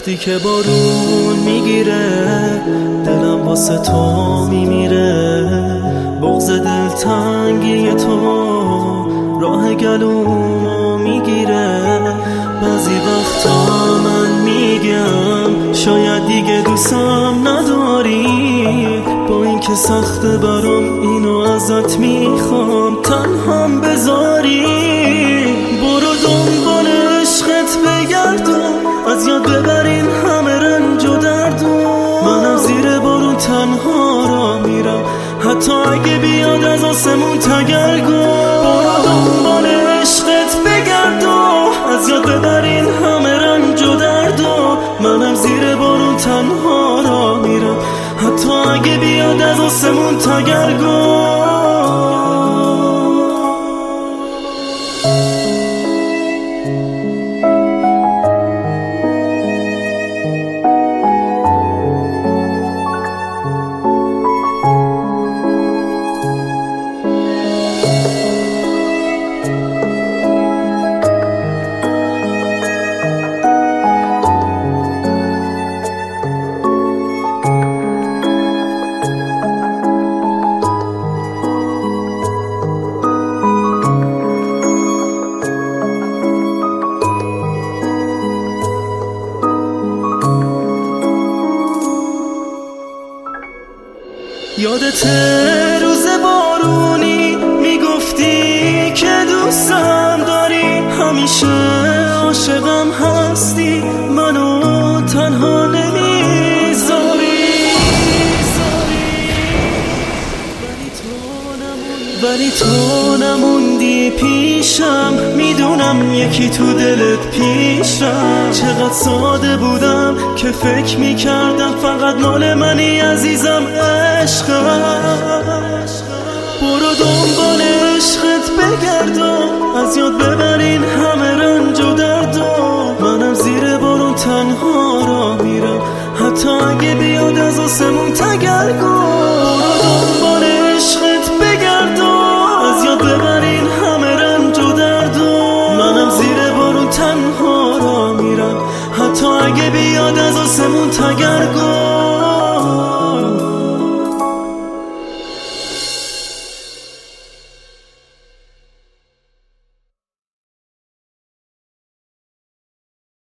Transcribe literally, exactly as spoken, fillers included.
وقتی که بارون میگیره دلم واسه تو میمیره، بغض دلتنگی تو راه گلومو میگیره. بعضی وقتا من میگم شاید دیگه دوستم نداری، با این که سخته برام اینو ازت میخوام تنهام بذاری. برو دنبال عشقت بگردم، از یاد ببرین همه رنج و دردم. منم زیر بارون تنها را میرم حتی اگه بیاد از آسمون تگرگو. برو دنبال عشقت بگردم، از یاد ببرین همه رنج و دردم. منم زیر بارون تنها را میرم حتی اگه بیاد از آسمون تگرگو. یادت روز بارونی میگفتی که دوستم داری، همیشه عاشقم هستی، منو تنها نمیذاری. ولی تو نموندی پیشم، میدونم یکی تو دلت پیشم. چقدر ساده بودم که فکر میکردم فقط مال منی عزیزم عشقم. برو دنبال عشقت بگردم، از یاد ببرین همه رنج و دردم. منم زیر بارون تنها را میرم حتی اگه بیاد از آسمون تگرگو. برو دنبال عشقت بگردم، از یاد ببرین همه رنج و دردم. منم زیر بارون تنها را میرم حتی اگه بیاد از آسمون تگرگو.